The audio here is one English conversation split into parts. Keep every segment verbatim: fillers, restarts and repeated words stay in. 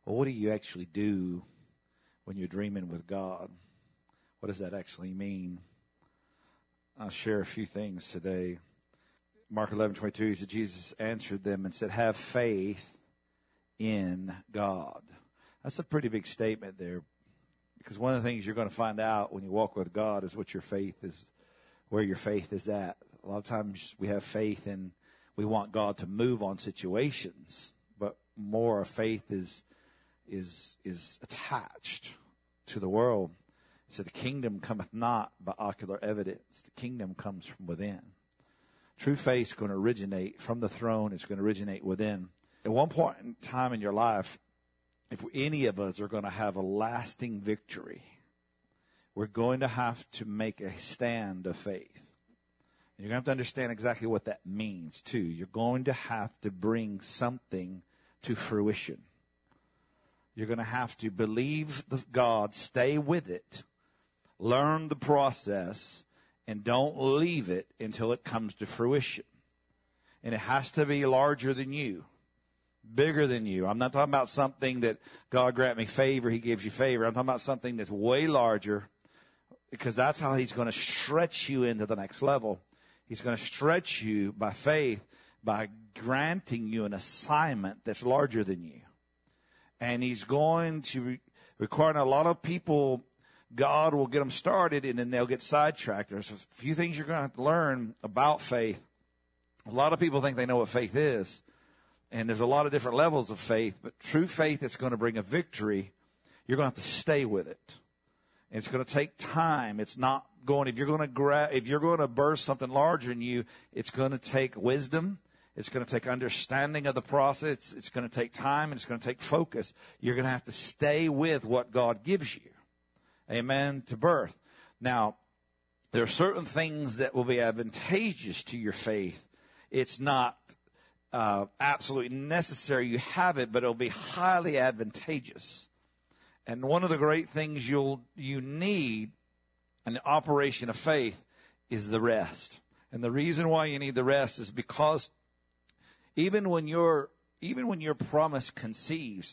Well, what do you actually do when you're dreaming with God? What does that actually mean? I'll share a few things today. Mark eleven twenty-two, he said, Jesus answered them and said, have faith in God. That's a pretty big statement there, because one of the things you're going to find out when you walk with God is what your faith is, where your faith is at. A lot of times we have faith and we want God to move on situations, but more our faith is is is attached to the world. So the kingdom cometh not by ocular evidence. The kingdom comes from within. True faith is going to originate from the throne. It's going to originate within. At one point in time in your life, if any of us are going to have a lasting victory, we're going to have to make a stand of faith. And you're going to have to understand exactly what that means, too. You're going to have to bring something to fruition. You're going to have to believe the God, stay with it, learn the process, and don't leave it until it comes to fruition. And it has to be larger than you, bigger than you. I'm not talking about something that God grant me favor, he gives you favor. I'm talking about something that's way larger, because that's how he's going to stretch you into the next level. He's going to stretch you by faith, by granting you an assignment that's larger than you. And he's going to re- require a lot of people. God will get them started, and then they'll get sidetracked. There's a few things you're going to have to learn about faith. A lot of people think they know what faith is, and there's a lot of different levels of faith. But true faith that's going to bring a victory, you're going to have to stay with it. And it's going to take time. It's not going. If you're going to gra- if you're going to burst something larger in you, it's going to take wisdom. It's going to take understanding of the process. It's, it's going to take time, and it's going to take focus. You're going to have to stay with what God gives you. Amen, to birth. Now, there are certain things that will be advantageous to your faith. It's not uh, absolutely necessary you have it, but it'll be highly advantageous. And one of the great things you'll you need in the operation of faith is the rest. And the reason why you need the rest is because even when your even when your promise conceives,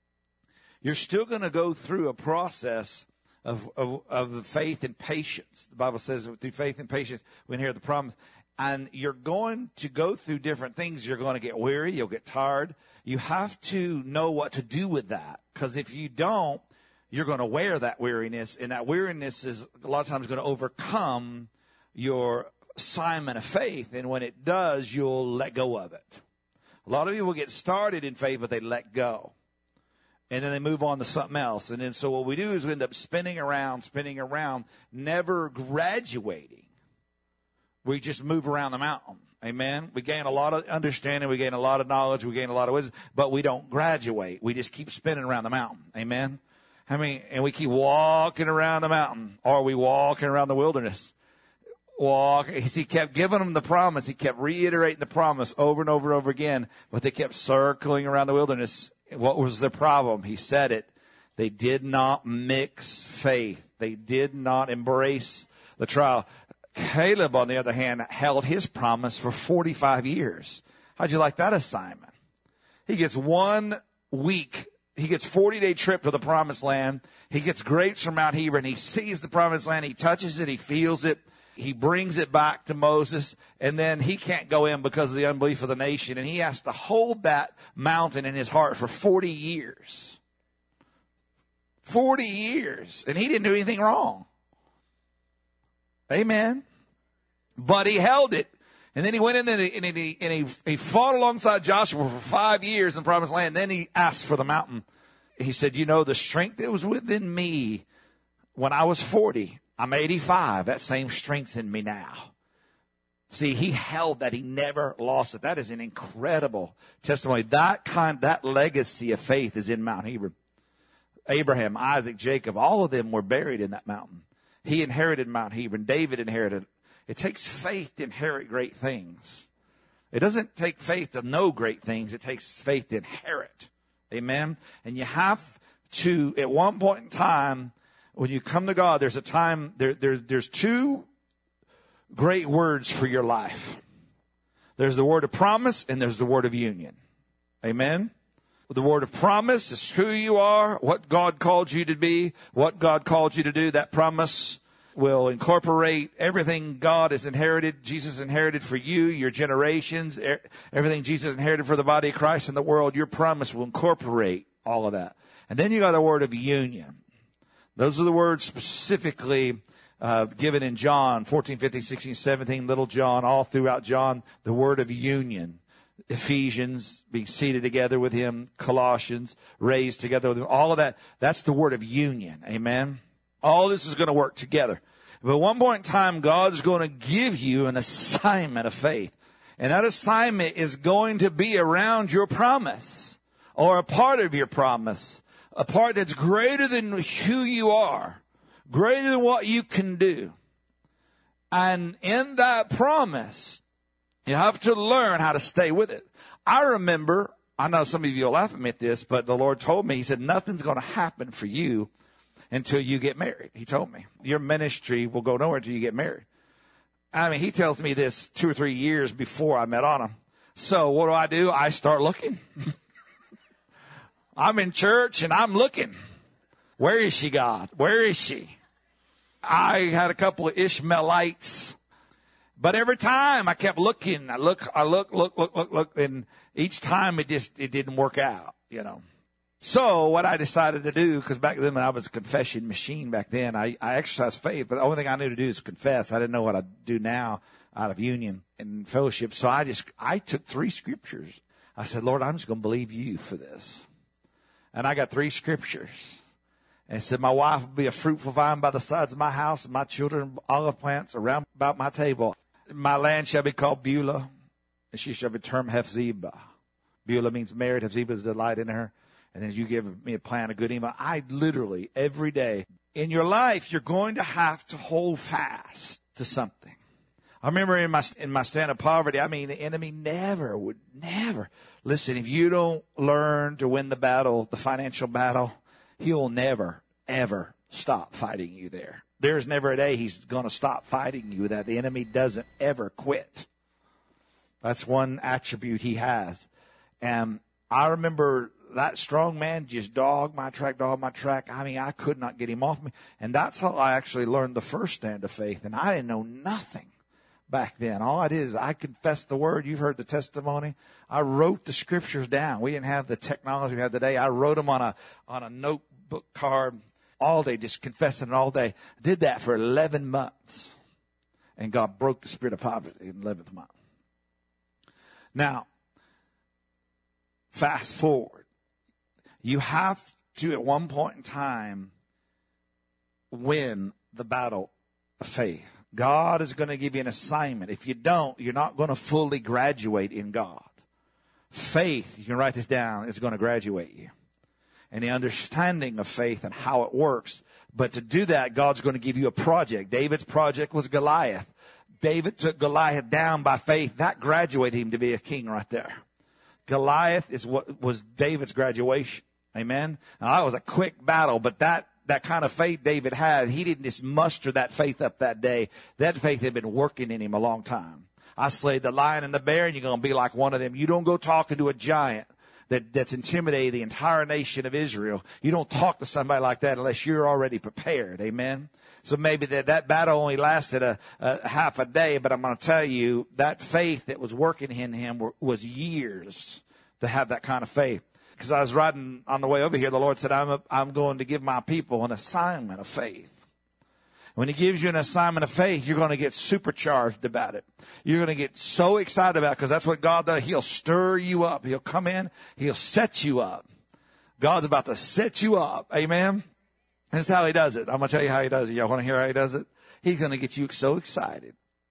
you're still going to go through a process Of, of of faith and patience. The Bible says through faith and patience we inherit the promise. And you're going to go through different things. You're going to get weary. You'll get tired. You have to know what to do with that. Because if you don't, you're going to wear that weariness. And that weariness is a lot of times going to overcome your assignment of faith. And when it does, you'll let go of it. A lot of people get started in faith, but they let go. And then they move on to something else. And then so what we do is we end up spinning around, spinning around, never graduating. We just move around the mountain. Amen. We gain a lot of understanding. We gain a lot of knowledge. We gain a lot of wisdom. But we don't graduate. We just keep spinning around the mountain. Amen. I mean, and we keep walking around the mountain. Or we walking around the wilderness. Walk. He kept giving them the promise. He kept reiterating the promise over and over and over again. But they kept circling around the wilderness. What was the problem? He said it. They did not mix faith. They did not embrace the trial. Caleb, on the other hand, held his promise for forty-five years. How'd you like that assignment? He gets one week. He gets forty-day trip to the promised land. He gets grapes from Mount Hebron. He sees the promised land. He touches it. He feels it. He brings it back to Moses, and then he can't go in because of the unbelief of the nation, and he has to hold that mountain in his heart for forty years. forty years, and he didn't do anything wrong. Amen. But he held it, and then he went in and he, and he, and he, he fought alongside Joshua for five years in the promised land, and then he asked for the mountain. He said, you know, the strength that was within me when I was forty, I'm eighty-five. That same strength in me now. See, he held that. He never lost it. That is an incredible testimony. That kind, that legacy of faith is in Mount Hebron. Abraham, Isaac, Jacob, all of them were buried in that mountain. He inherited Mount Hebron. David inherited it. It takes faith to inherit great things. It doesn't take faith to know great things. It takes faith to inherit. Amen? And you have to, at one point in time, when you come to God, there's a time, there, there, there's two great words for your life. There's the word of promise and there's the word of union. Amen? The word of promise is who you are, what God called you to be, what God called you to do. That promise will incorporate everything God has inherited, Jesus inherited for you, your generations, everything Jesus inherited for the body of Christ in the world. Your promise will incorporate all of that. And then you got the word of union. Those are the words specifically uh, given in John fourteen, fifteen, sixteen, seventeen, little John, all throughout John, the word of union. Ephesians, being seated together with him, Colossians, raised together with him, all of that, that's the word of union. Amen. All this is going to work together. But at one point in time, God's going to give you an assignment of faith. And that assignment is going to be around your promise or a part of your promise, a part that's greater than who you are, greater than what you can do. And in that promise, you have to learn how to stay with it. I remember, I know some of you will laugh at me at this, but the Lord told me, he said, nothing's going to happen for you until you get married. He told me your ministry will go nowhere until you get married. I mean, he tells me this two or three years before I met on him. So what do I do? I start looking. I'm in church and I'm looking. Where is she, God? Where is she? I had a couple of Ishmaelites, but every time I kept looking, I look, I look, look, look, look, look, and each time it just, it didn't work out, you know. So what I decided to do, because back then when I was a confession machine back then, I, I exercised faith, but the only thing I knew to do is confess. I didn't know what I do now out of union and fellowship. So I just, I took three scriptures. I said, Lord, I'm just going to believe you for this. And I got three scriptures. And said, my wife will be a fruitful vine by the sides of my house, and my children olive plants around about my table. My land shall be called Beulah, and she shall be termed Hephzibah. Beulah means married. Hephzibah is delight in her. And then you give me a plan of good evil. I literally, every day, in your life, you're going to have to hold fast to something. I remember in my in my stand of poverty, I mean, the enemy never would, never. Listen, if you don't learn to win the battle, the financial battle, he'll never, ever stop fighting you there. There's never a day he's going to stop fighting you that the enemy doesn't ever quit. That's one attribute he has. And I remember that strong man just dogged my track, dogged my track. I mean, I could not get him off me. And that's how I actually learned the first stand of faith. And I didn't know nothing back then. All I did is I confessed the word. You've heard the testimony. I wrote the scriptures down. We didn't have the technology we have today. I wrote them on a, on a notebook card all day, just confessing it all day. I did that for eleven months. And God broke the spirit of poverty in the eleventh month. Now, fast forward. You have to, at one point in time, win the battle of faith. God is going to give you an assignment. If you don't, you're not going to fully graduate in God. Faith, you can write this down, is going to graduate you. And the understanding of faith and how it works. But to do that, God's going to give you a project. David's project was Goliath. David took Goliath down by faith. That graduated him to be a king right there. Goliath is what was David's graduation. Amen. Now, that was a quick battle, but that, that kind of faith David had, he didn't just muster that faith up that day. That faith had been working in him a long time. I slayed the lion and the bear, and you're going to be like one of them. You don't go talking to a giant that, that's intimidated the entire nation of Israel. You don't talk to somebody like that unless you're already prepared. Amen. So maybe that, that battle only lasted a, a half a day, but I'm going to tell you that faith that was working in him were, was years to have that kind of faith. Because I was riding on the way over here, the Lord said, I'm, a, I'm going to give my people an assignment of faith. When he gives you an assignment of faith, you're going to get supercharged about it. You're going to get so excited about it because that's what God does. He'll stir you up. He'll come in. He'll set you up. God's about to set you up. Amen. That's how he does it. I'm going to tell you how he does it. Y'all want to hear how he does it? He's going to get you so excited.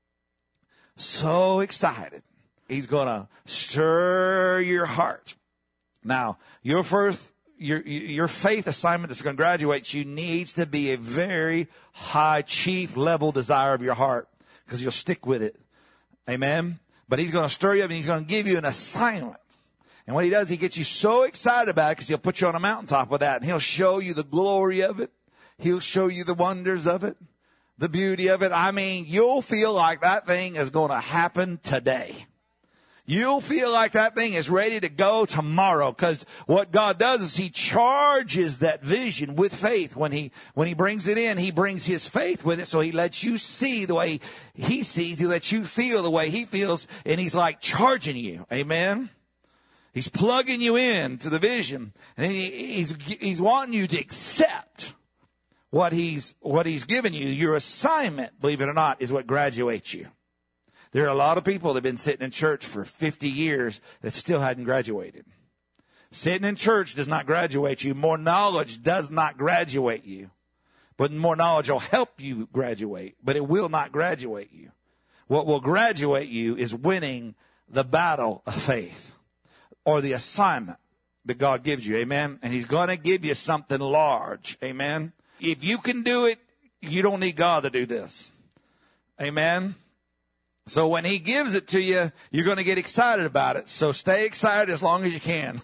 So excited. He's going to stir your heart. Now, your first, your, your faith assignment that's going to graduate you needs to be a very high, chief level desire of your heart because you'll stick with it. Amen. But he's going to stir you up and he's going to give you an assignment. And what he does, he gets you so excited about it because he'll put you on a mountaintop with that and he'll show you the glory of it. He'll show you the wonders of it, the beauty of it. I mean, you'll feel like that thing is going to happen today. You'll feel like that thing is ready to go tomorrow, because what God does is he charges that vision with faith. When he, when he brings it in, he brings his faith with it. So he lets you see the way he sees. He lets you feel the way he feels. And he's like charging you. Amen. He's plugging you in to the vision. And he, he's, he's wanting you to accept what he's, what he's given you. Your assignment, believe it or not, is what graduates you. There are a lot of people that have been sitting in church for fifty years that still hadn't graduated. Sitting in church does not graduate you. More knowledge does not graduate you. But more knowledge will help you graduate, but it will not graduate you. What will graduate you is winning the battle of faith, or the assignment that God gives you. Amen. And he's going to give you something large. Amen. If you can do it, you don't need God to do this. Amen. So when he gives it to you, you're going to get excited about it. So stay excited as long as you can.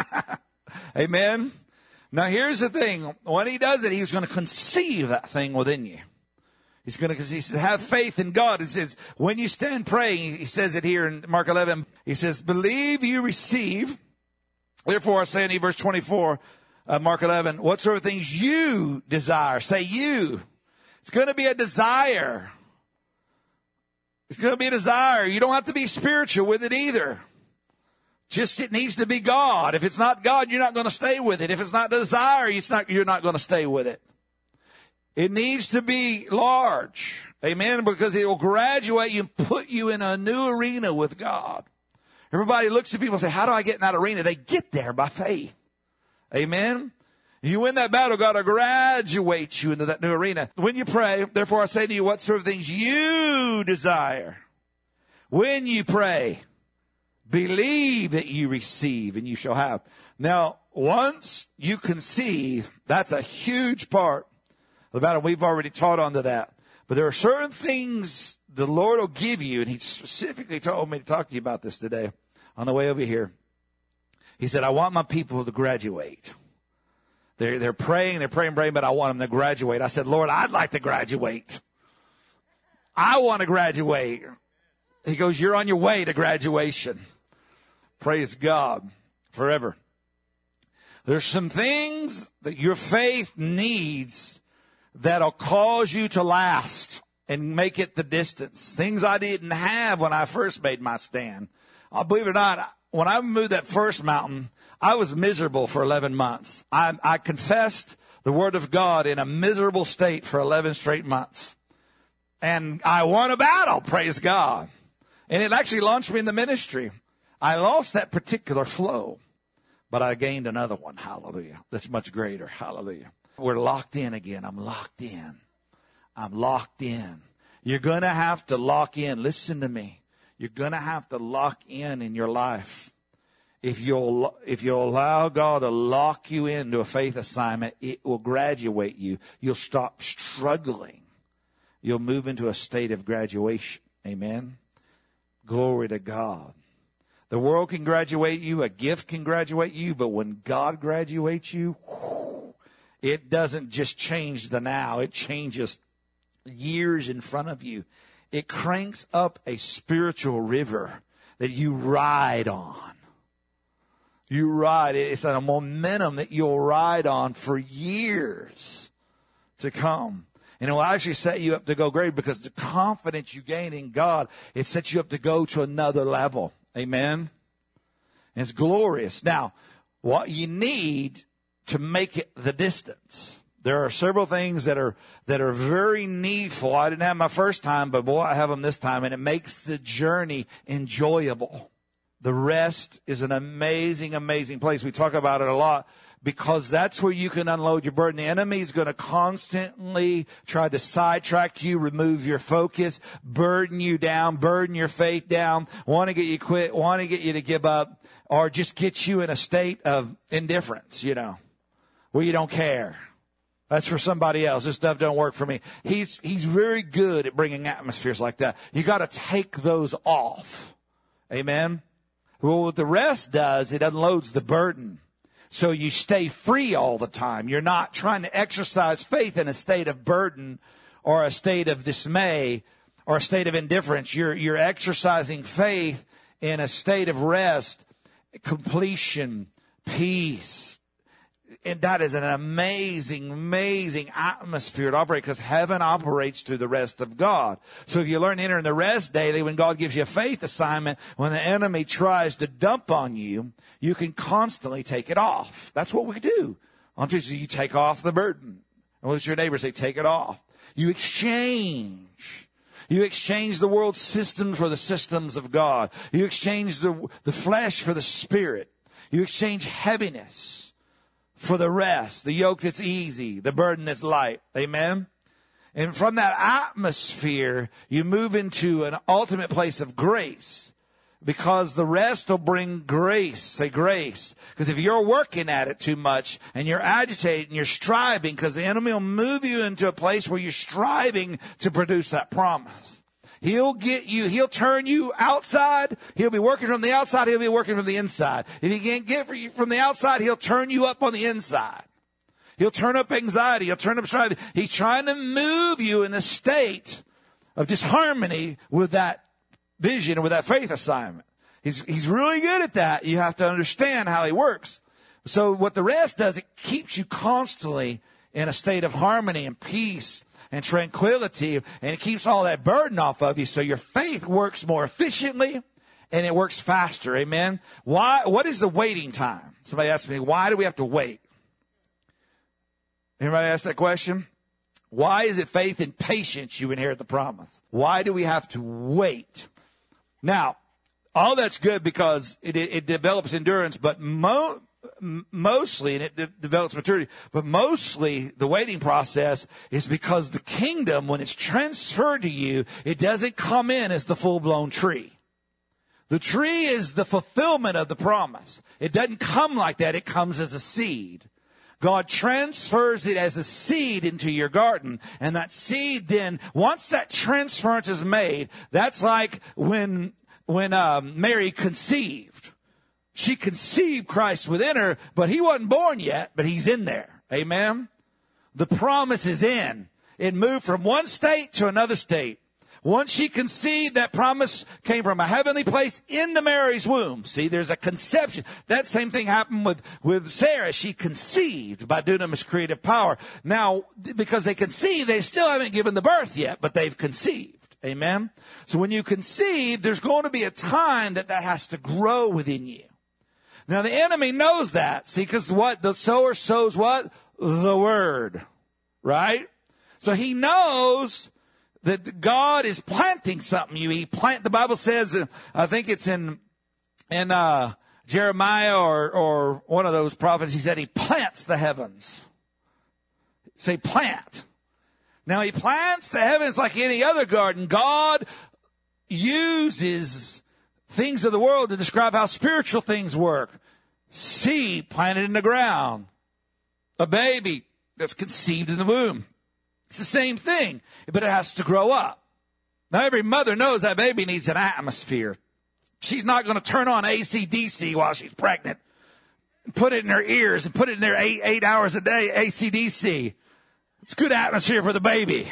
Amen. Now here's the thing. When he does it, he's going to conceive that thing within you. He's going to, he says, have faith in God. It says, when you stand praying, he says it here in Mark eleven. He says, believe you receive. Therefore I say in verse twenty-four, uh, Mark eleven, what sort of things you desire? Say you. It's going to be a desire. It's going to be a desire. You don't have to be spiritual with it either. Just it needs to be God. If it's not God, you're not going to stay with it. If it's not desire, it's not, you're not going to stay with it. It needs to be large. Amen. Because it will graduate you and put you in a new arena with God. Everybody looks at people and say, how do I get in that arena? They get there by faith. Amen. You win that battle, God will graduate you into that new arena. When you pray, therefore I say to you, what sort of things you desire. When you pray, believe that you receive and you shall have. Now, once you conceive, that's a huge part of the battle. We've already taught on to that. But there are certain things the Lord will give you, and he specifically told me to talk to you about this today on the way over here. He said, I want my people to graduate. They're, they're praying, they're praying, praying, but I want them to graduate. I said, Lord, I'd like to graduate. I want to graduate. He goes, you're on your way to graduation. Praise God forever. There's some things that your faith needs that'll cause you to last and make it the distance. Things I didn't have when I first made my stand. I'll believe it or not, when I moved that first mountain, I was miserable for eleven months. I, I confessed the word of God in a miserable state for eleven straight months. And I won a battle, praise God. And it actually launched me in the ministry. I lost that particular flow, but I gained another one, hallelujah. That's much greater, hallelujah. We're locked in again. I'm locked in. I'm locked in. You're going to have to lock in. Listen to me. You're going to have to lock in in your life. If you'll, if you'll allow God to lock you into a faith assignment, it will graduate you. You'll stop struggling. You'll move into a state of graduation. Amen. Glory to God. The world can graduate you. A gift can graduate you. But when God graduates you, it doesn't just change the now. It changes years in front of you. It cranks up a spiritual river that you ride on. You ride. It's a momentum that you'll ride on for years to come. And it will actually set you up to go great, because the confidence you gain in God, it sets you up to go to another level. Amen. And it's glorious. Now, what you need to make it the distance. There are several things that are, that are very needful. I didn't have my first time, but boy, I have them this time, and it makes the journey enjoyable. The rest is an amazing, amazing place. We talk about it a lot because that's where you can unload your burden. The enemy is going to constantly try to sidetrack you, remove your focus, burden you down, burden your faith down, want to get you quit, want to get you to give up, or just get you in a state of indifference, you know, where you don't care. That's for somebody else. This stuff don't work for me. He's, he's very good at bringing atmospheres like that. You got to take those off. Amen. Well, what the rest does, it unloads the burden. So you stay free all the time. You're not trying to exercise faith in a state of burden or a state of dismay or a state of indifference. You're, you're exercising faith in a state of rest, completion, peace. And that is an amazing, amazing atmosphere to operate, because heaven operates through the rest of God. So if you learn to enter in the rest daily, when God gives you a faith assignment, when the enemy tries to dump on you, you can constantly take it off. That's what we do. On Tuesday, you take off the burden. And what's your neighbor say? Take it off. You exchange. You exchange the world systems for the systems of God. You exchange the, the flesh for the spirit. You exchange heaviness for the rest, the yoke that's easy, the burden that's light. Amen? And from that atmosphere, you move into an ultimate place of grace, because the rest will bring grace. Say grace. Because if you're working at it too much and you're agitated and you're striving, because the enemy will move you into a place where you're striving to produce that promise. He'll get you, he'll turn you outside. He'll be working from the outside. He'll be working from the inside. If he can't get you from the outside, he'll turn you up on the inside. He'll turn up anxiety. He'll turn up strife. He's trying to move you in a state of disharmony with that vision and with that faith assignment. He's, he's really good at that. You have to understand how he works. So what the rest does, it keeps you constantly in a state of harmony and peace and tranquility, and it keeps all that burden off of you, so your faith works more efficiently and it works faster. Amen. Why? What is the waiting time? Somebody asked me, why do we have to wait? Anybody ask that question? Why is it faith and patience you inherit the promise? Why do we have to wait? Now, all that's good because it, it, it develops endurance, but mo- mostly, and it de- develops maturity, but mostly the waiting process is because the kingdom, when it's transferred to you, it doesn't come in as the full-blown tree. The tree is the fulfillment of the promise. It doesn't come like that. It comes as a seed. God transfers it as a seed into your garden. And that seed then, once that transference is made, that's like when, when um, Mary conceived. She conceived Christ within her, but he wasn't born yet, but he's in there. Amen? The promise is in. It moved from one state to another state. Once she conceived, that promise came from a heavenly place into Mary's womb. See, there's a conception. That same thing happened with, with Sarah. She conceived by dunamis creative power. Now, because they conceived, they still haven't given the birth yet, but they've conceived. Amen? So when you conceive, there's going to be a time that that has to grow within you. Now, the enemy knows that. See, because what? The sower sows what? The word. Right? So he knows that God is planting something. You, he plant. The Bible says, uh, I think it's in in uh, Jeremiah or or one of those prophets. He said he plants the heavens. Say plant. Now he plants the heavens like any other garden. God uses things of the world to describe how spiritual things work. Seed planted in the ground. A baby that's conceived in the womb. It's the same thing, but it has to grow up. Now, every mother knows that baby needs an atmosphere. She's not going to turn on A C D C while she's pregnant and put it in her ears and put it in there eight, eight hours a day, A C D C. It's good atmosphere for the baby.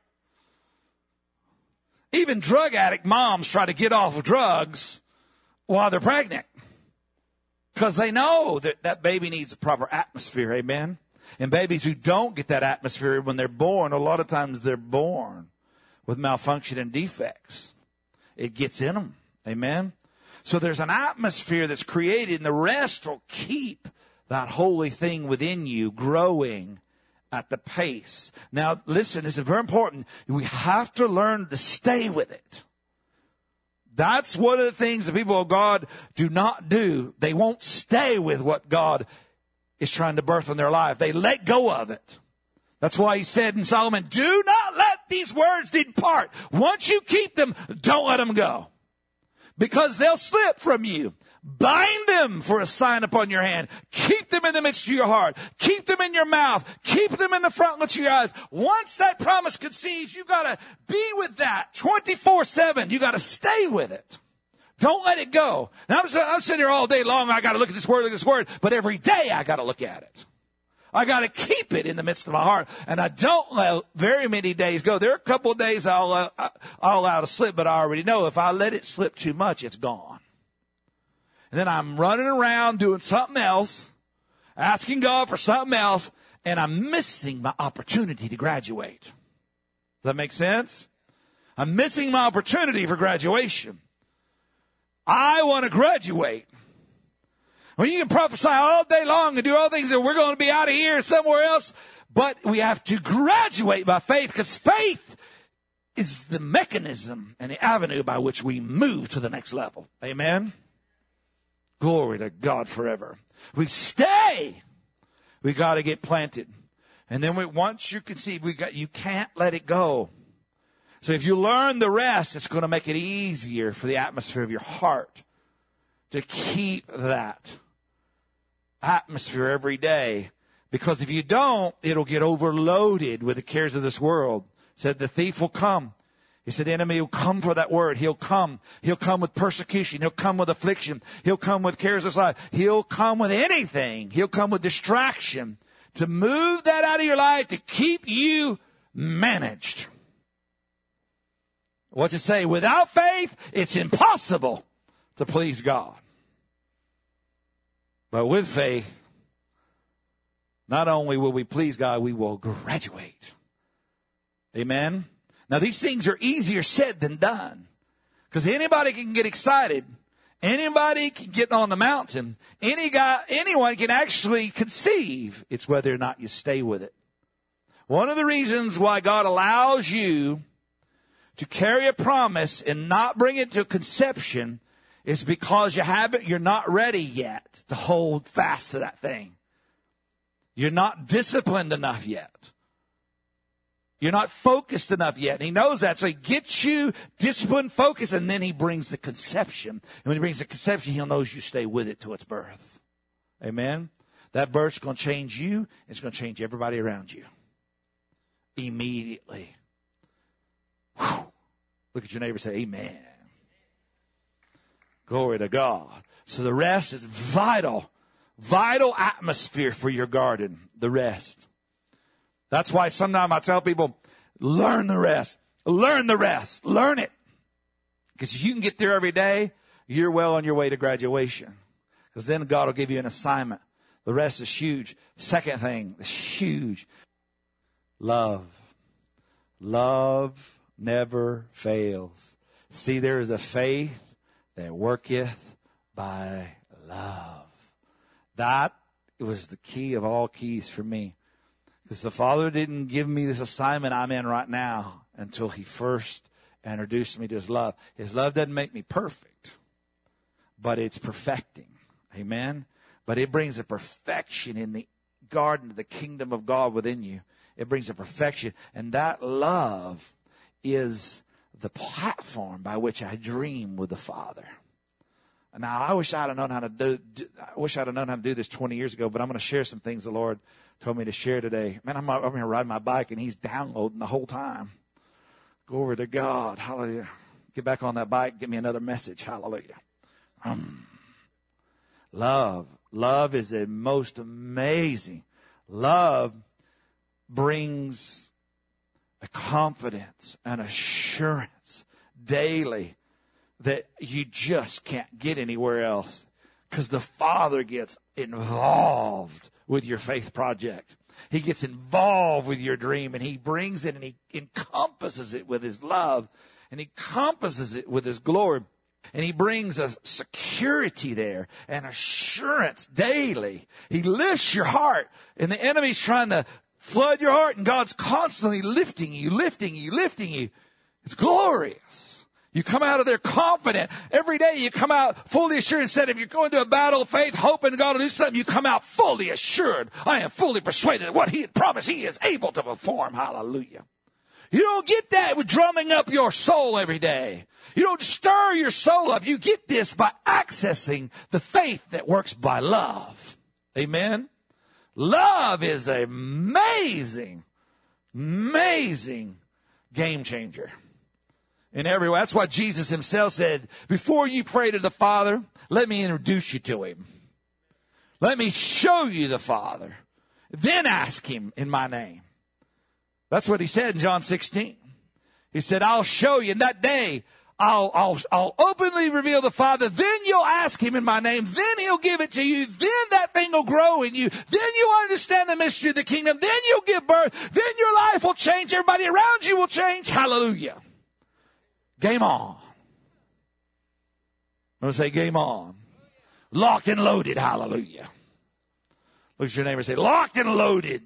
Even drug addict moms try to get off of drugs while they're pregnant because they know that that baby needs a proper atmosphere. Amen. And babies who don't get that atmosphere when they're born, a lot of times they're born with malfunction and defects. It gets in them. Amen. So there's an atmosphere that's created, and the rest will keep that holy thing within you growing at the pace. Now, listen, this is very important. We have to learn to stay with it. That's one of the things that people of God do not do. They won't stay with what God is trying to birth in their life. They let go of it. That's why he said in Solomon, do not let these words depart. Once you keep them, don't let them go. Because they'll slip from you. Bind them for a sign upon your hand. Keep them in the midst of your heart. Keep them in your mouth. Keep them in the frontlets of your eyes. Once that promise conceives, you got to be with that twenty-four seven. You got to stay with it. Don't let it go. Now, I'm, I'm sitting here all day long. I got to look at this word, look at this word. But every day I got to look at it. I got to keep it in the midst of my heart. And I don't let very many days go. There are a couple of days I'll, uh, I'll allow to slip, but I already know if I let it slip too much, it's gone. and then I'm running around doing something else, asking God for something else, and I'm missing my opportunity to graduate. Does that make sense? I'm missing my opportunity for graduation. I want to graduate. Well, you can prophesy all day long and do all things that we're going to be out of here somewhere else, but we have to graduate by faith, because faith is the mechanism and the avenue by which we move to the next level. Amen? Glory to God forever. We stay. We got to get planted. And then we, once you conceive, we got, you can't let it go. So if you learn the rest, it's going to make it easier for the atmosphere of your heart to keep that atmosphere every day. Because if you don't, it'll get overloaded with the cares of this world. Said the thief will come. He said the enemy will come for that word. He'll come. He'll come with persecution. He'll come with affliction. He'll come with cares of this life. He'll come with anything. He'll come with distraction to move that out of your life, to keep you managed. What's it say? Without faith, it's impossible to please God. But with faith, not only will we please God, we will graduate. Amen? Now, these things are easier said than done. Because anybody can get excited. Anybody can get on the mountain. Any guy, anyone can actually conceive. It's whether or not you stay with it. One of the reasons why God allows you to carry a promise and not bring it to conception is because you haven't, you're not ready yet to hold fast to that thing. You're not disciplined enough yet. You're not focused enough yet. And he knows that. So he gets you disciplined, focused, and then he brings the conception. And when he brings the conception, he'll know you stay with it to its birth. Amen? That birth's going to change you. It's going to change everybody around you. Immediately. Whew. Look at your neighbor and say, amen. Glory to God. So the rest is vital. Vital atmosphere for your garden. The rest. That's why sometimes I tell people, learn the rest. Learn the rest. Learn it. Because if you can get there every day, you're well on your way to graduation. Because then God will give you an assignment. The rest is huge. Second thing, huge. Love. Love never fails. See, there is a faith that worketh by love. That was the key of all keys for me. Because the Father didn't give me this assignment I'm in right now until he first introduced me to his love. His love doesn't make me perfect, but it's perfecting. Amen? But it brings a perfection in the garden of the kingdom of God within you. It brings a perfection. And that love is the platform by which I dream with the Father. Now, I wish I'd have known how to do, I wish I'd have known how to do this twenty years ago, but I'm going to share some things the Lord told me to share today. Man, I'm, I'm here riding my bike, and he's downloading the whole time. Glory to God. Hallelujah. Get back on that bike. Give me another message. Hallelujah. Um, love. Love is the most amazing. Love brings a confidence and assurance daily that you just can't get anywhere else, because the Father gets involved with your faith project. He gets involved with your dream, and he brings it and he encompasses it with his love, and he encompasses it with his glory, and he brings a security there and assurance daily. He lifts your heart, and the enemy's trying to flood your heart, and God's constantly lifting you, lifting you, lifting you. It's glorious. You come out of there confident. Every day you come out fully assured. Instead of you're going to a battle of faith, hoping God will do something, you come out fully assured. I am fully persuaded that what he had promised, he is able to perform. Hallelujah. You don't get that with drumming up your soul every day. You don't stir your soul up. You get this by accessing the faith that works by love. Amen. Love is an amazing, amazing game changer. In every way. That's why Jesus himself said, before you pray to the Father, let me introduce you to him. Let me show you the Father. Then ask him in my name. That's what he said in John sixteen. He said, I'll show you. In that day, I'll, I'll, I'll openly reveal the Father. Then you'll ask him in my name. Then he'll give it to you. Then that thing will grow in you. Then you'll understand the mystery of the kingdom. Then you'll give birth. Then your life will change. Everybody around you will change. Hallelujah. Game on. I'm going to say game on. Locked and loaded. Hallelujah. Look at your neighbor and say, locked and loaded.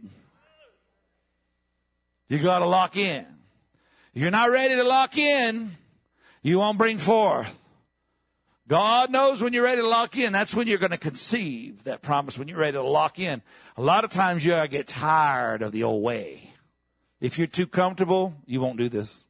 You got to lock in. If you're not ready to lock in, you won't bring forth. God knows when you're ready to lock in. That's when you're going to conceive that promise, when you're ready to lock in. A lot of times you get tired of the old way. If you're too comfortable, you won't do this.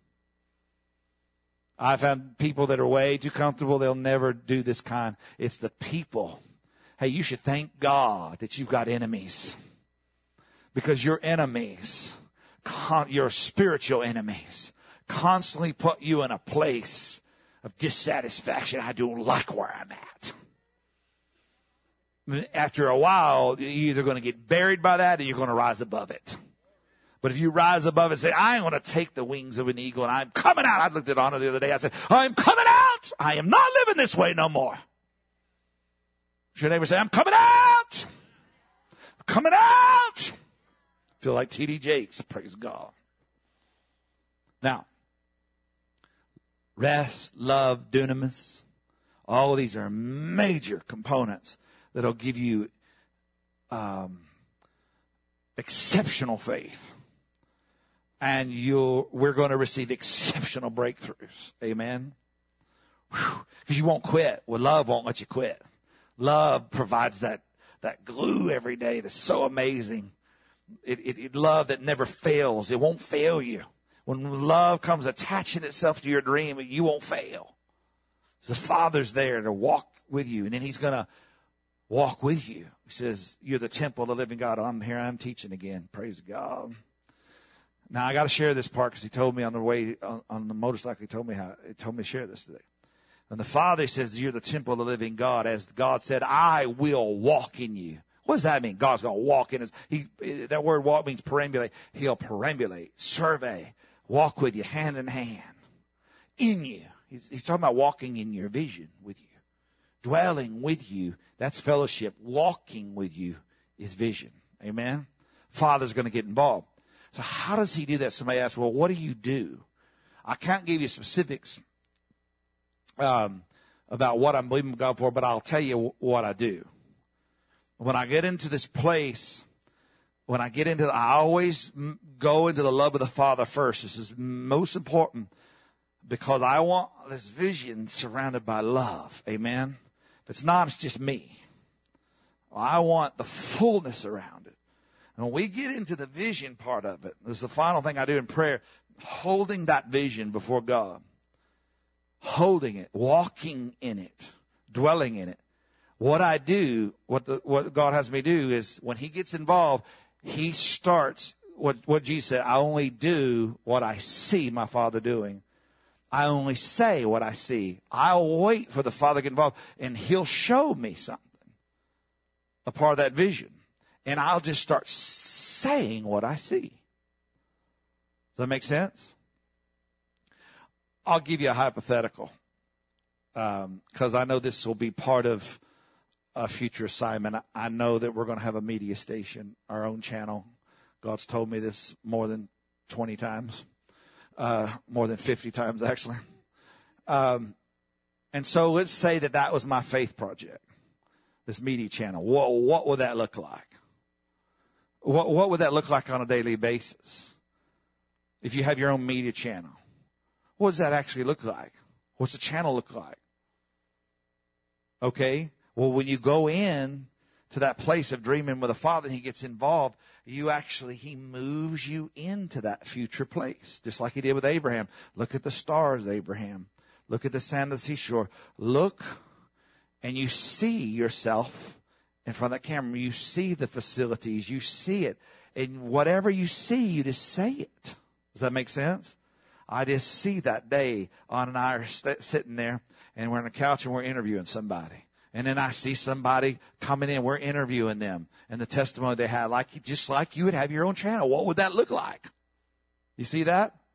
I found people that are way too comfortable, they'll never do this kind. It's the people. Hey, you should thank God that you've got enemies. Because your enemies, your spiritual enemies, constantly put you in a place of dissatisfaction. I don't like where I'm at. After a while, you're either going to get buried by that or you're going to rise above it. But if you rise above it and say, I'm going to take the wings of an eagle and I'm coming out. I looked at Anna the other day. I said, I'm coming out. I am not living this way no more. Should your neighbor say, I'm coming out. I'm coming out. Feel like T D Jakes. Praise God. Now, rest, love, dunamis, all of these are major components that'll give you um, exceptional faith. And you'll, we're going to receive exceptional breakthroughs. Amen? Because you won't quit. Well, love won't let you quit. Love provides that, that glue every day that's so amazing. It, it, it love that never fails. It won't fail you. When love comes attaching itself to your dream, you won't fail. The Father's there to walk with you, and then he's going to walk with you. He says, you're the temple of the living God. I'm here. I'm teaching again. Praise God. Now, I got to share this part because he told me on the way on, on the motorcycle, he told me how, he told me to share this today. And the Father says, you're the temple of the living God. As God said, I will walk in you. What does that mean? God's going to walk in us. He, that word walk means perambulate. He'll perambulate, survey, walk with you hand in hand, in you. He's, he's talking about walking in your vision with you, dwelling with you. That's fellowship. Walking with you is vision. Amen. Father's going to get involved. So how does he do that? Somebody asks, well, what do you do? I can't give you specifics um, about what I'm believing God for, but I'll tell you what I do. When I get into this place, when I get into, the, I always go into the love of the Father first. This is most important because I want this vision surrounded by love. Amen. If it's not, it's just me. I want the fullness around it. And when we get into the vision part of it, this is the final thing I do in prayer, holding that vision before God, holding it, walking in it, dwelling in it. What I do, what the, what God has me do is when he gets involved, he starts what, what Jesus said, I only do what I see my Father doing. I only say what I see. I'll wait for the Father to get involved, and he'll show me something, a part of that vision. And I'll just start saying what I see. Does that make sense? I'll give you a hypothetical because um, I know this will be part of a future assignment. I know that we're going to have a media station, our own channel. God's told me this more than twenty times, uh, more than fifty times, actually. Um, and so let's say that that was my faith project, this media channel. What, what would that look like? What, what would that look like on a daily basis? If you have your own media channel, what does that actually look like? What's the channel look like? Okay. Well, when you go in to that place of dreaming with the Father and he gets involved, you actually, he moves you into that future place. Just like he did with Abraham. Look at the stars, Abraham. Look at the sand of the seashore. Look, and you see yourself in front of that camera. You see the facilities. You see it. And whatever you see, you just say it. Does that make sense? I just see that day, Ann and I are st- sitting there, and we're on the couch and we're interviewing somebody. And then I see somebody coming in, we're interviewing them, and the testimony they had, like just like you would have your own channel. What would that look like? You see that?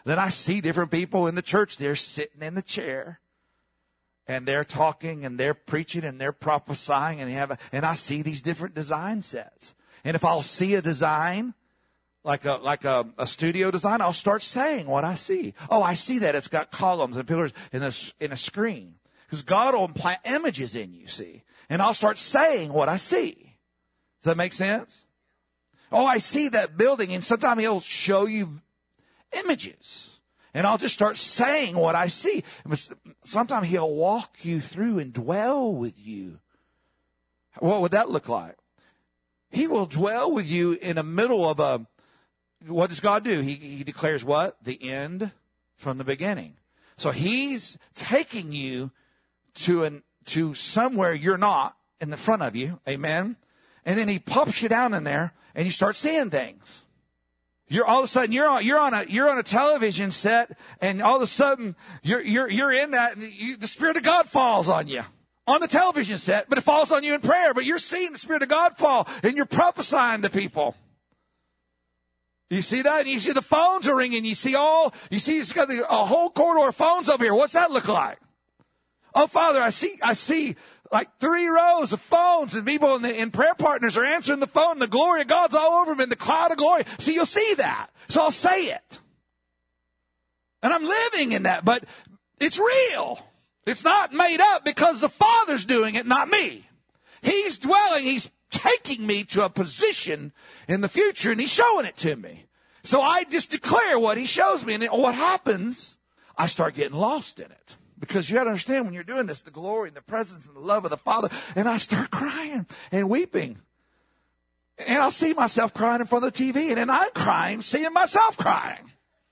Then I see different people in the church. They're sitting in the chair. And they're talking and they're preaching and they're prophesying. And, they have a, and I see these different design sets. And if I'll see a design, like a like a, a studio design, I'll start saying what I see. Oh, I see that. It's got columns and pillars in a, in a screen. Because God will implant images in you, see. And I'll start saying what I see. Does that make sense? Oh, I see that building. And sometimes he'll show you images. And I'll just start saying what I see. Sometimes he'll walk you through and dwell with you. What would that look like? He will dwell with you in the middle of a, what does God do? He, he declares what? The end from the beginning. So he's taking you to an, to somewhere you're not in the front of you. Amen. And then he pops you down in there and you start seeing things. You're all of a sudden you're on you're on a you're on a television set, and all of a sudden you're you're you're in that. And you, the Spirit of God falls on you on the television set, but it falls on you in prayer. But you're seeing the Spirit of God fall, and you're prophesying to people. You see that? And you see the phones are ringing. You see all you see. It's got the, a whole corridor of phones over here. What's that look like? Oh, Father, I see I see. Like three rows of phones, and people in, the, in prayer partners are answering the phone. And the glory of God's all over them in the cloud of glory. See, you'll see that. So I'll say it. And I'm living in that, but it's real. It's not made up because the Father's doing it, not me. He's dwelling. He's taking me to a position in the future, and he's showing it to me. So I just declare what he shows me. And what happens, I start getting lost in it. Because you got to understand, when you're doing this, the glory and the presence and the love of the Father, and I start crying and weeping. And I'll see myself crying in front of the T V, and then I'm crying, seeing myself crying.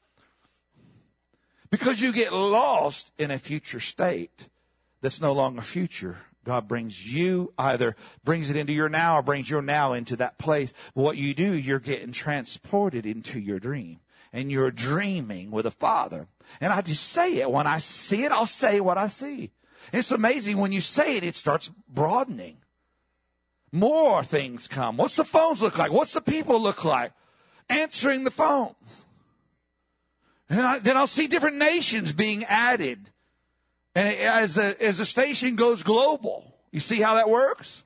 Because you get lost in a future state that's no longer future. God brings you, either brings it into your now or brings your now into that place. But what you do, you're getting transported into your dream. And you're dreaming with a Father. And I just say it. When I see it, I'll say what I see. It's amazing. When you say it, it starts broadening. More things come. What's the phones look like? What's the people look like? Answering the phones. And I, then I'll see different nations being added. And it, as the as the station goes global, you see how that works?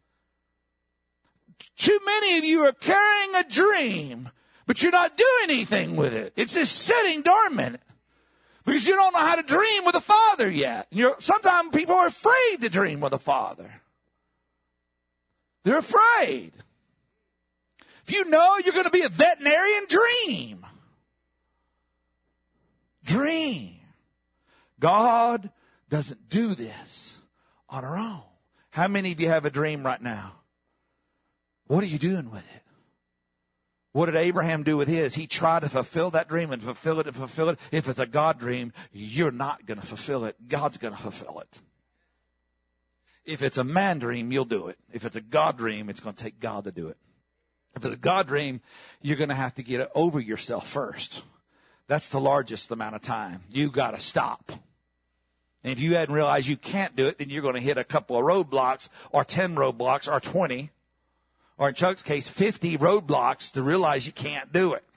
Too many of you are carrying a dream, but you're not doing anything with it. It's just sitting dormant. Because you don't know how to dream with a Father yet. And you're, sometimes people are afraid to dream with a Father. They're afraid. If you know you're going to be a veterinarian, dream. Dream. God doesn't do this on our own. How many of you have a dream right now? What are you doing with it? What did Abraham do with his? He tried to fulfill that dream and fulfill it and fulfill it. If it's a God dream, you're not going to fulfill it. God's going to fulfill it. If it's a man dream, you'll do it. If it's a God dream, it's going to take God to do it. If it's a God dream, you're going to have to get it over yourself first. That's the largest amount of time. You've got to stop. And if you hadn't realized you can't do it, then you're going to hit a couple of roadblocks, or ten roadblocks, or twenty. Or in Chuck's case, fifty roadblocks to realize you can't do it.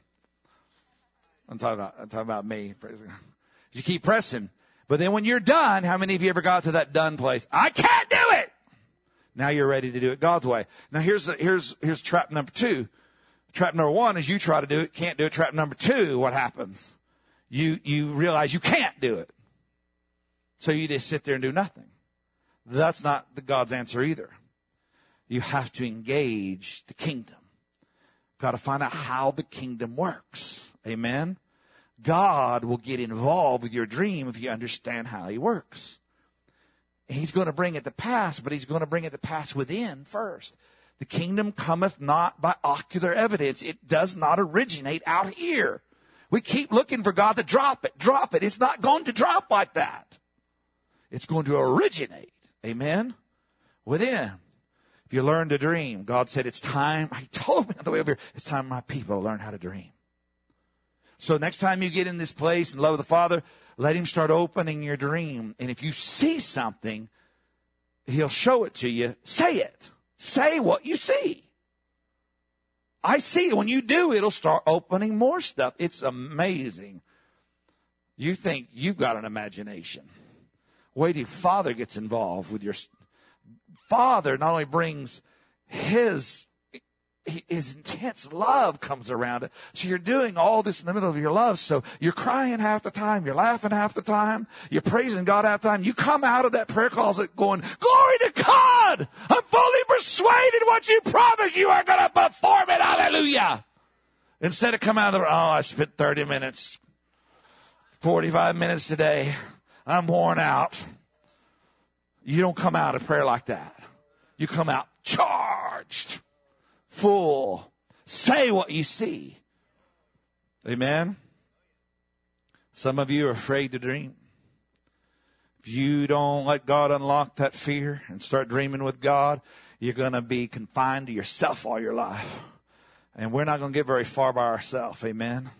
I'm talking about, I'm talking about me. You keep pressing. But then when you're done, how many of you ever got to that done place? I can't do it. Now you're ready to do it God's way. Now here's the, here's here's trap number two. Trap number one is you try to do it, can't do it. Trap number two, what happens? You you realize you can't do it. So you just sit there and do nothing. That's not the God's answer either. You have to engage the kingdom. Got to find out how the kingdom works. Amen. God will get involved with your dream if you understand how he works. He's going to bring it to pass, but he's going to bring it to pass within first. The kingdom cometh not by ocular evidence. It does not originate out here. We keep looking for God to drop it, drop it. It's not going to drop like that. It's going to originate. Amen. Within. If you learn to dream, God said it's time. He told me on the way over here, it's time my people learn how to dream. So next time you get in this place and love the Father, let him start opening your dream. And if you see something, he'll show it to you. Say it. Say what you see. I see. When you do, it'll start opening more stuff. It's amazing You think you've got an imagination. Wait till Father gets involved with your... Father not only brings his... His intense love comes around it. So you're doing all this in the middle of your love. So you're crying half the time. You're laughing half the time. You're praising God half the time. You come out of that prayer closet going, glory to God. I'm fully persuaded what you promised. You are going to perform it. Hallelujah. Instead of come out of the, oh, I spent thirty minutes, forty-five minutes today. I'm worn out. You don't come out of prayer like that. You come out charged. Full. Say what you see. Amen. Some of you are afraid to dream. If you don't let God unlock that fear and start dreaming with God, you're going to be confined to yourself all your life. And we're not going to get very far by ourselves. Amen.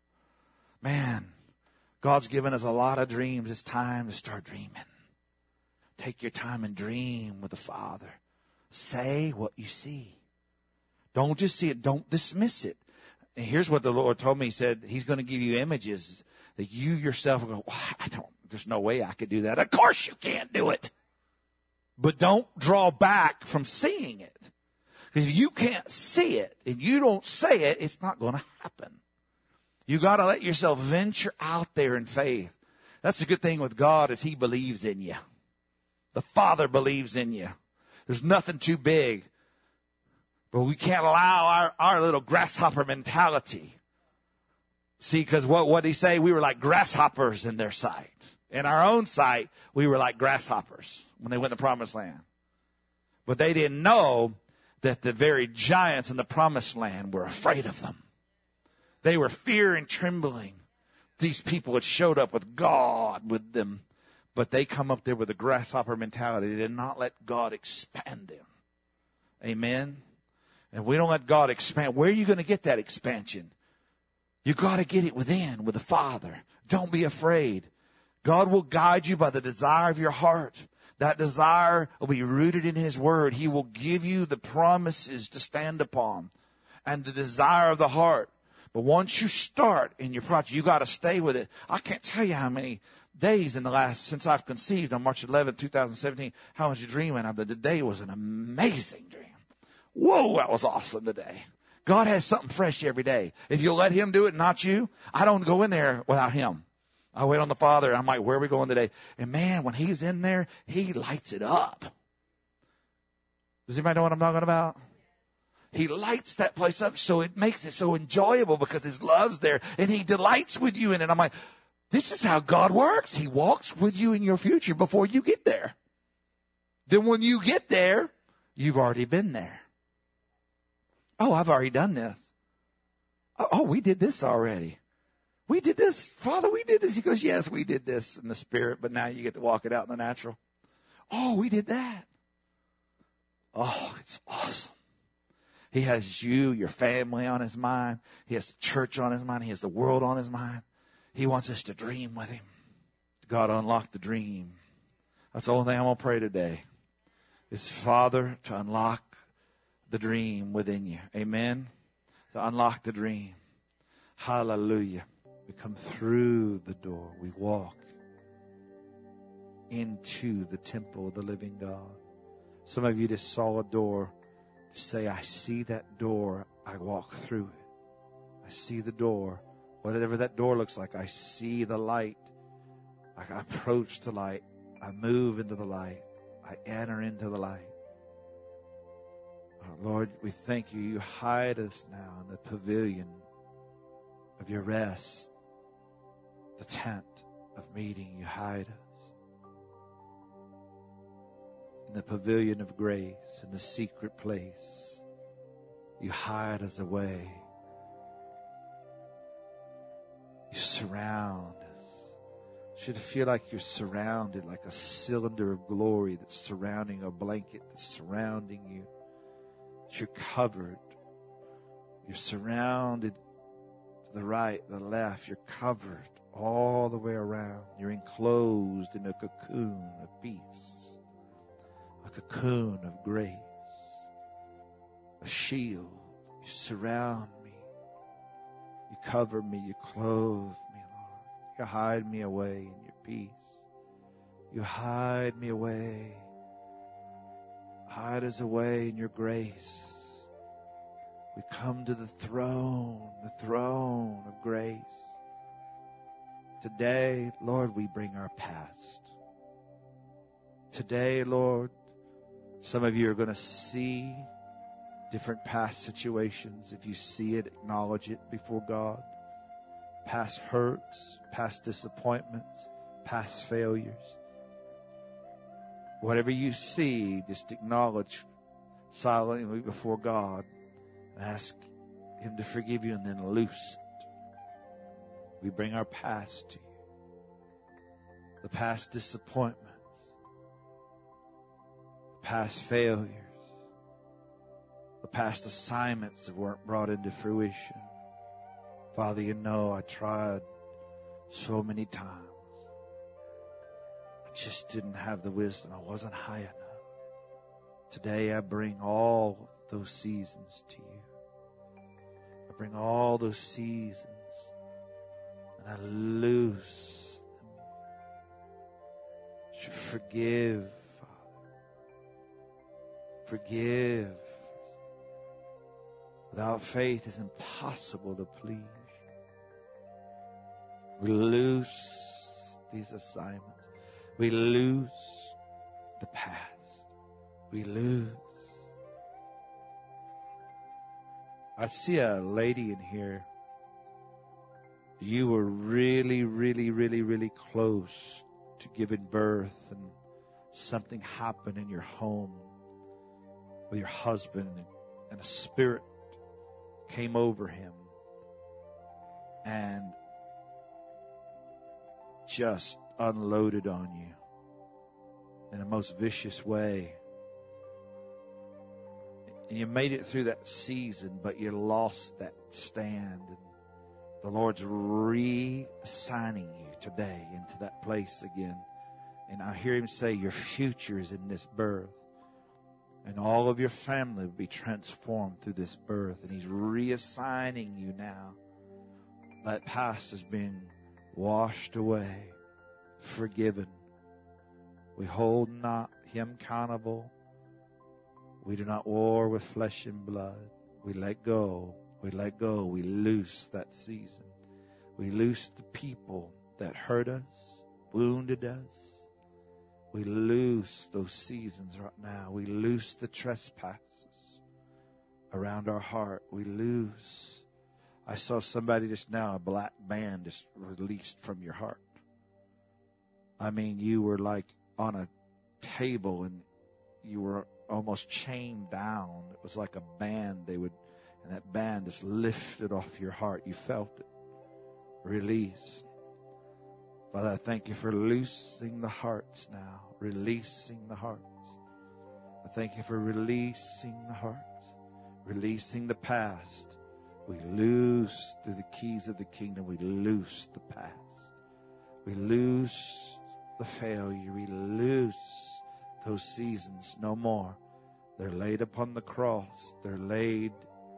Man, God's given us a lot of dreams. It's time to start dreaming. Take your time and dream with the Father. Say what you see. Don't just see it. Don't dismiss it. And here's what the Lord told me. He said he's going to give you images that you yourself will go, well, I don't, there's no way I could do that. Of course you can't do it. But don't draw back from seeing it. Because if you can't see it and you don't say it, it's not going to happen. You got to let yourself venture out there in faith. That's the good thing with God is he believes in you. The Father believes in you. There's nothing too big. But we can't allow our, our little grasshopper mentality. See, because what what did he say? We were like grasshoppers in their sight. In our own sight, we were like grasshoppers when they went to the promised land. But they didn't know that the very giants in the promised land were afraid of them. They were fear and trembling. These people had showed up with God with them. But they come up there with a grasshopper mentality. They did not let God expand them. Amen. And we don't let God expand. Where are you going to get that expansion? You got to get it within, with the Father. Don't be afraid. God will guide you by the desire of your heart. That desire will be rooted in his word. He will give you the promises to stand upon and the desire of the heart. But once you start in your project, you got to stay with it. I can't tell you how many days in the last, since I've conceived on March eleventh, twenty seventeen, how much you dreaming of. The day was an amazing dream. Whoa, that was awesome today. God has something fresh every day. If you'll let him do it, not you, I don't go in there without him. I wait on the Father. And I'm like, where are we going today? And man, when he's in there, he lights it up. Does anybody know what I'm talking about? He lights that place up so it makes it so enjoyable because his love's there and he delights with you in it. I'm like, this is how God works. He walks with you in your future before you get there. Then when you get there, you've already been there. Oh, I've already done this. Oh, we did this already. We did this. Father, we did this. He goes, yes, we did this in the spirit, but now you get to walk it out in the natural. Oh, we did that. Oh, it's awesome. He has you, your family on his mind. He has the church on his mind. He has the world on his mind. He wants us to dream with him. God, unlock the dream. That's the only thing I'm going to pray today. Is Father, to unlock the dream within you. Amen. To unlock the dream. Hallelujah. We come through the door. We walk into the temple of the living God. Some of you just saw a door. Just say, I see that door. I walk through it. I see the door. Whatever that door looks like, I see the light. I approach the light. I move into the light. I enter into the light. Oh, Lord, we thank you. You hide us now in the pavilion of your rest, the tent of meeting. You hide us in the pavilion of grace, in the secret place. You hide us away. You surround us. Should feel like you're surrounded, like a cylinder of glory that's surrounding a blanket that's surrounding you. That you're covered. You're surrounded to the right, the left. You're covered all the way around. You're enclosed in a cocoon of peace, a cocoon of grace, a shield. You surround me. You cover me. You clothe me, Lord. You hide me away in your peace. You hide me away. Hide us away in your grace. We come to the throne, the throne of grace. Today, Lord, we bring our past. Today, Lord, some of you are going to see different past situations. If you see it, acknowledge it before God. Past hurts, past disappointments, past failures. Whatever you see, just acknowledge silently before God and ask Him to forgive you, and then loose it. We bring our past to you. The past disappointments, the past failures, the past assignments that weren't brought into fruition. Father, you know I tried so many times. I just didn't have the wisdom. I wasn't high enough. Today I bring all those seasons to you. I bring all those seasons and I loose them. You forgive, Father. Forgive. Without faith, it's impossible to please. We loose these assignments. We lose the past. We lose. I see a lady in here. You were really, really, really, really close to giving birth, and something happened in your home with your husband, and a spirit came over him and just unloaded on you in a most vicious way. And you made it through that season, but you lost that stand. And the Lord's reassigning you today into that place again. And I hear Him say, your future is in this birth. And all of your family will be transformed through this birth. And He's reassigning you now. That past is being washed away, forgiven. We hold not Him accountable. We do not war with flesh and blood. We let go. We let go. We loose that season. We loose the people that hurt us, wounded us. We loose those seasons right now. We loose the trespasses around our heart. We loose. I saw somebody just now, a black band just released from your heart. I mean, you were like on a table and you were almost chained down. It was like a band they would, and that band just lifted off your heart. You felt it. Release. Father, I thank you for loosing the hearts now, releasing the hearts. I thank you for releasing the hearts, releasing the past. We loose through the keys of the kingdom. We loose the past. We loose the failure. We loose those seasons no more. They're laid upon the cross. They're laid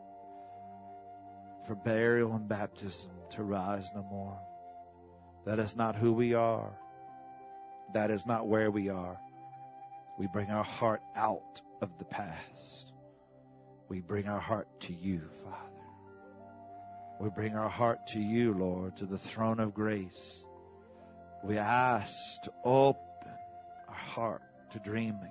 for burial and baptism, to rise no more. That is not who we are. That is not where we are. We bring our heart out of the past. We bring our heart to you, Father. We bring our heart to you, Lord, to the throne of grace. We ask to open our heart to dream again.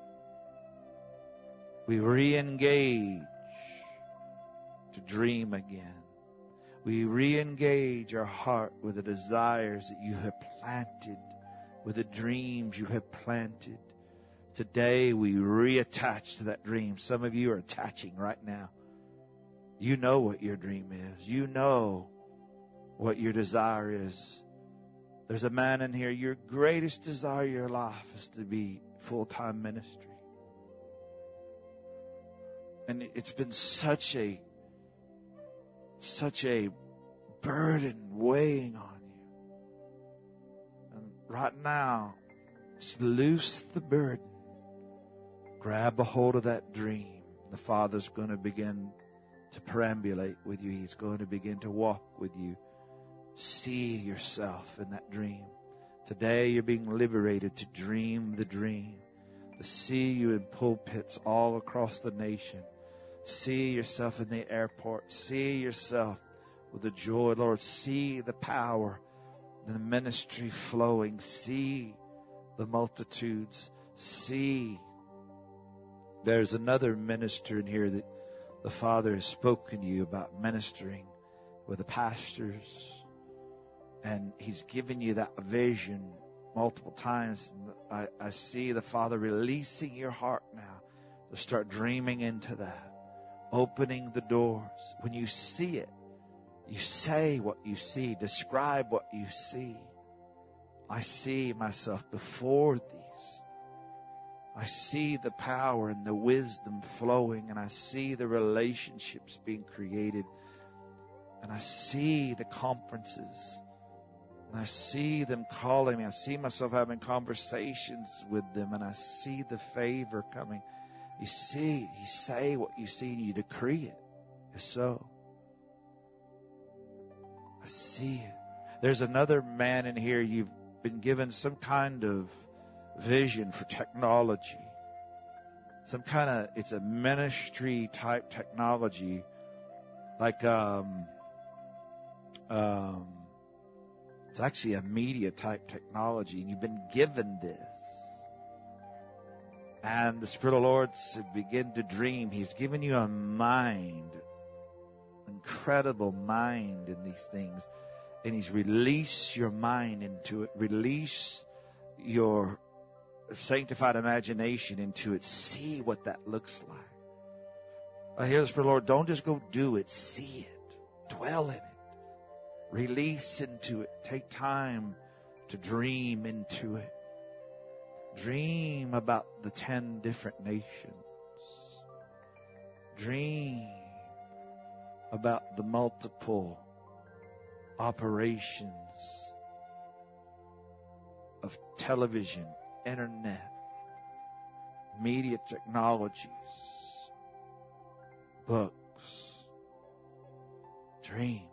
We re-engage to dream again. We re-engage our heart with the desires that you have planted, with the dreams you have planted. Today we reattach to that dream. Some of you are attaching right now. You know what your dream is. You know what your desire is. There's a man in here, your greatest desire in your life is to be full-time ministry. And it's been such a such a burden weighing on you. And right now, just loose the burden. Grab a hold of that dream. The Father's going to begin to perambulate with you. He's going to begin to walk with you. See yourself in that dream. Today you're being liberated to dream the dream. To see you in pulpits all across the nation. See yourself in the airport. See yourself with the joy, Lord. See the power and the ministry flowing. See the multitudes. See. There's another minister in here that the Father has spoken to you about ministering with the pastors. And He's given you that vision multiple times. I, I see the Father releasing your heart now to start dreaming into that. Opening the doors. When you see it, you say what you see. Describe what you see. I see myself before these. I see the power and the wisdom flowing, and I see the relationships being created, and I see the conferences, and I see them calling me. I see myself having conversations with them, and I see the favor coming. You see, you say what you see, and you decree it. It's so. I see it. There's another man in here. You've been given some kind of vision for technology. Some kind of, it's a ministry type technology. Like, um, um, it's actually a media type technology. And you've been given this. And the Spirit of the Lord begin to dream. He's given you a mind, incredible mind in these things. And He's released your mind into it. Release your sanctified imagination into it. See what that looks like. I hear the Spirit of the Lord. Don't just go do it. See it. Dwell in it. Release into it. Take time to dream into it. Dream about the ten different nations. Dream about the multiple operations of television, internet, media technologies, books. Dream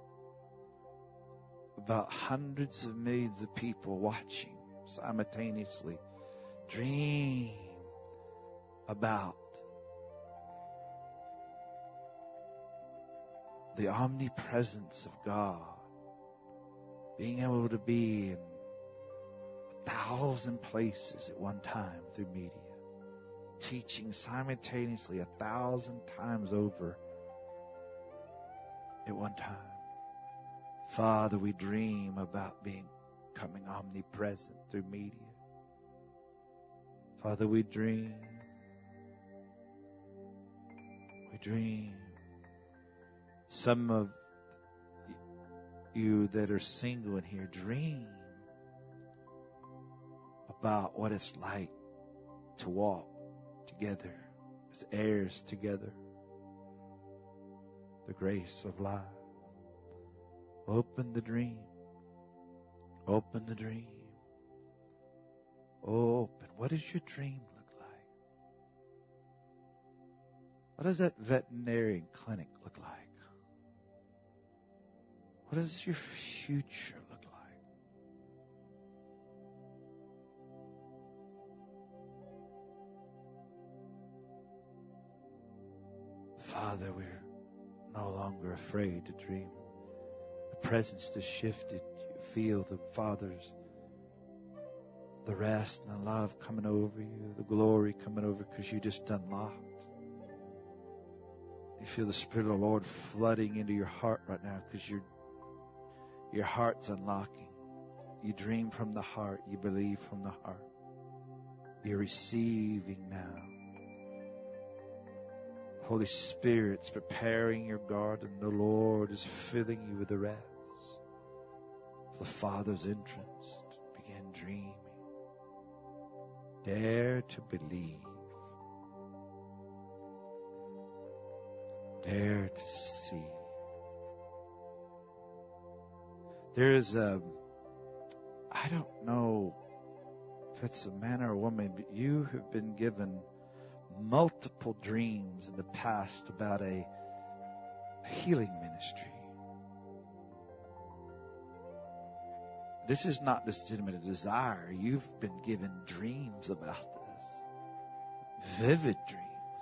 about hundreds of millions of people watching simultaneously. Dream about the omnipresence of God, being able to be in a thousand places at one time through media, teaching simultaneously a thousand times over at one time. Father, we dream about being becoming omnipresent through media. Father, we dream. We dream. Some of you that are single in here, dream about what it's like to walk together as heirs together. The grace of life. Open the dream. Open the dream. Open. What does your dream look like? What does that veterinarian clinic look like? What does your future look like? Father, we're no longer afraid to dream. The presence has shifted. You feel the Father's, the rest and the love coming over you, the glory coming over because you just unlocked. You feel the Spirit of the Lord flooding into your heart right now because you're Your heart's unlocking. You dream from the heart. You believe from the heart. You're receiving now. Holy Spirit's preparing your garden. The Lord is filling you with the rest of the Father's entrance. Begin dreaming. Dare to believe. Dare to see. There is a, I don't know if it's a man or a woman, but you have been given multiple dreams in the past about a healing ministry. This is not legitimate desire. You've been given dreams about this. Vivid dreams.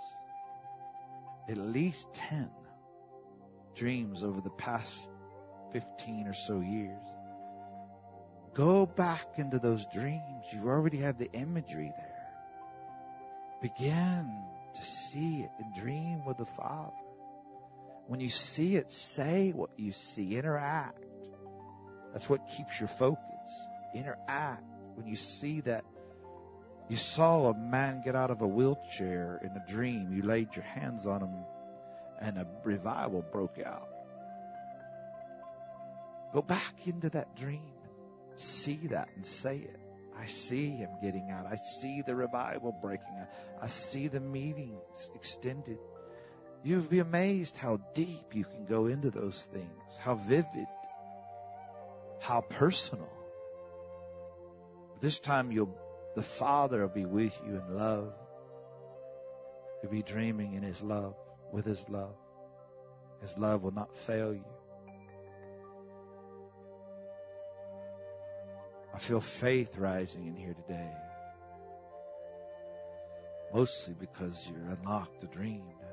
At least ten dreams over the past fifteen or so years. Go back into those dreams. You already have the imagery there. Begin to see it and dream with the Father. When you see it, say what you see. Interact. That's what keeps your focus. Interact. When you see that, you saw a man get out of a wheelchair in a dream. You laid your hands on him and a revival broke out. Go back into that dream. See that and say it. I see him getting out. I see the revival breaking out. I see the meetings extended. You'll be amazed how deep you can go into those things, how vivid, how personal. This time you'll, the Father will be with you in love. You'll be dreaming in His love, with His love. His love will not fail you. I feel faith rising in here today. Mostly because you unlocked a dream now.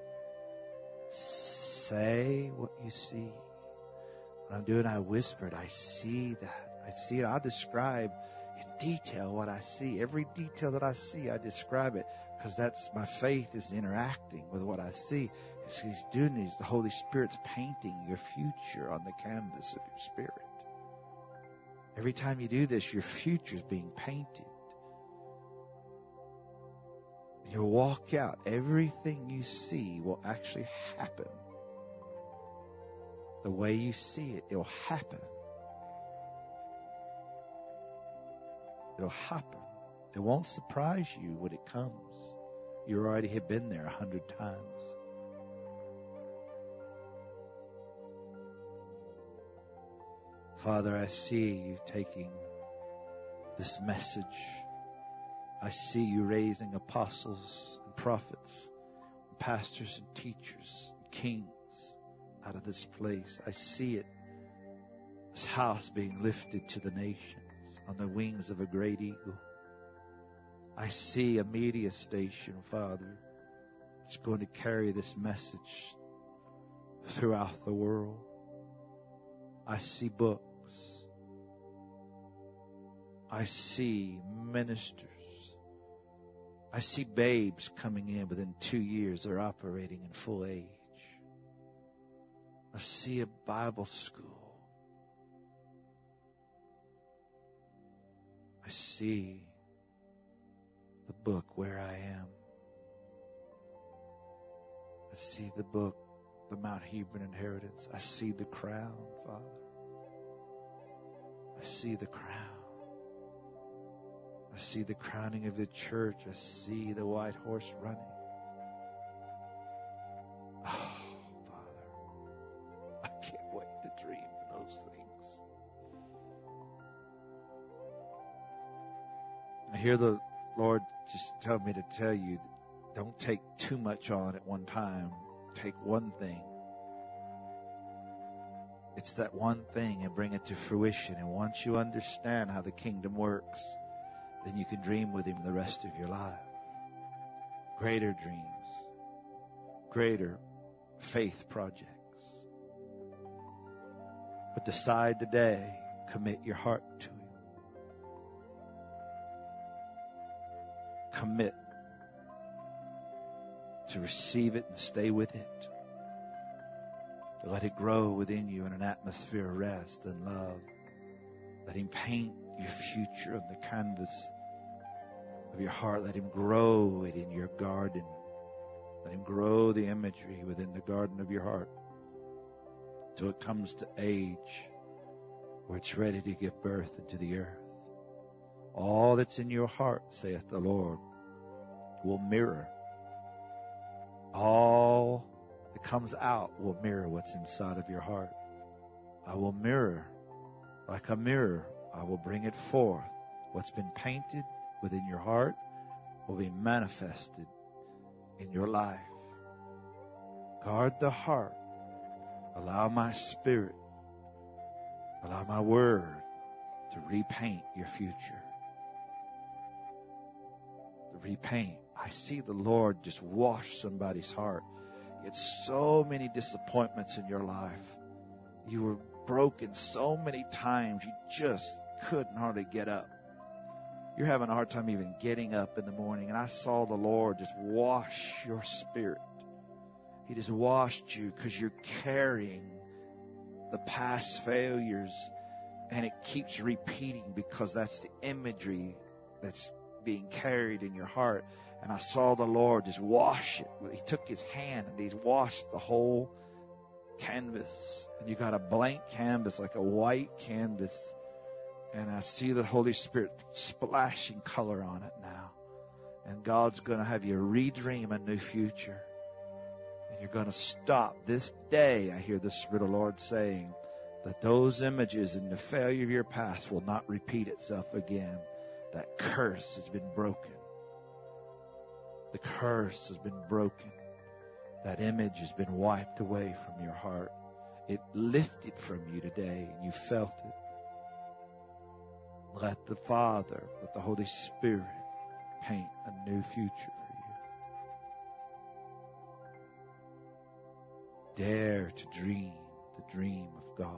Say what you see. What I'm doing, I whispered, I see that. I see it. I'll describe in detail what I see. Every detail that I see, I describe it. Because that's my faith is interacting with what I see. As He's doing this, the Holy Spirit's painting your future on the canvas of your spirit. Every time you do this, your future is being painted. You'll walk out. Everything you see will actually happen. The way you see it, it'll happen. It'll happen. It won't surprise you when it comes. You already have been there a hundred times. Father, I see you taking this message. I see you raising apostles and prophets, and pastors and teachers, and kings out of this place. I see it, this house being lifted to the nations on the wings of a great eagle. I see a media station, Father, that's going to carry this message throughout the world. I see books. I see ministers. I see babes coming in within two years. They're operating in full age. I see a Bible school. I see the book Where I Am. I see the book, the Mount Hebron Inheritance. I see the crown, Father. I see the crown. I see the crowning of the church. I see the white horse running. Oh, Father, I can't wait to dream those things. I hear the Lord just tell me to tell you, don't take too much on at one time. Take one thing. It's that one thing and bring it to fruition. And once you understand how the kingdom works, then you can dream with Him the rest of your life. Greater dreams. Greater faith projects. But decide today, commit your heart to Him. Commit to receive it and stay with it. To let it grow within you in an atmosphere of rest and love. Let Him paint your future on the canvas of your heart. Let Him grow it in your garden. Let Him grow the imagery within the garden of your heart till it comes to age where it's ready to give birth into the earth. All that's in your heart, saith the Lord, will mirror. All that comes out will mirror what's inside of your heart. I will mirror, like a mirror, I will bring it forth. What's been painted within your heart will be manifested in your life. Guard the heart. Allow my spirit, allow my word to repaint your future. To repaint. I see the Lord just wash somebody's heart. You had so many disappointments in your life. You were broken so many times you just couldn't hardly get up. You're having a hard time even getting up in the morning. And I saw the Lord just wash your spirit. He just washed you because you're carrying the past failures. And it keeps repeating because that's the imagery that's being carried in your heart. And I saw the Lord just wash it. He took his hand and he's washed the whole canvas. And you got a blank canvas, like a white canvas. And I see the Holy Spirit splashing color on it now. And God's going to have you redream a new future. And you're going to stop this day. I hear the Spirit of the Lord saying that those images and the failure of your past will not repeat itself again. That curse has been broken. The curse has been broken. That image has been wiped away from your heart. It lifted from you today and you felt it. Let the Father, let the Holy Spirit paint a new future for you. Dare to dream the dream of God.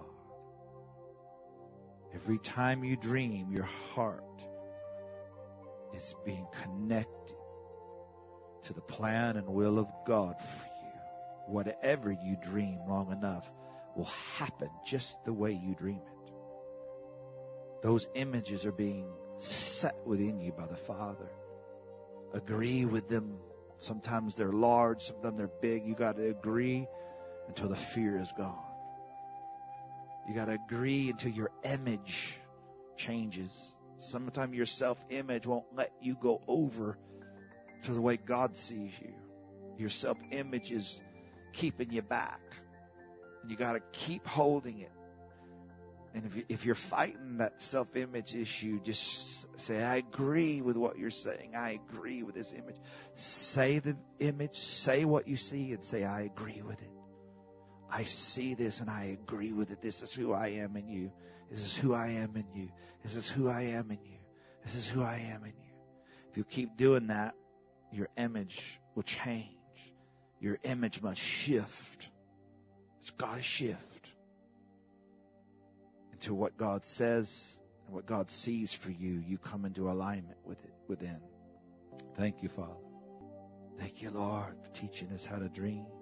Every time you dream, your heart is being connected to the plan and will of God for you. Whatever you dream long enough will happen just the way you dream it. Those images are being set within you by the Father. Agree with them. Sometimes they're large, sometimes they're big. You got to agree until the fear is gone. You got to agree until your image changes. Sometimes your self-image won't let you go over to the way God sees you. Your self-image is keeping you back. And you got to keep holding it. And if, you, if you're fighting that self-image issue, just say, I agree with what you're saying. I agree with this image. Say the image, say what you see, and say, I agree with it. I see this and I agree with it. This is who I am in you. This is who I am in you. This is who I am in you. This is who I am in you. If you keep doing that, your image will change. Your image must shift. It's got to shift into what God says and what God sees for you. You come into alignment with it within. Thank you, Father. Thank you, Lord, for teaching us how to dream.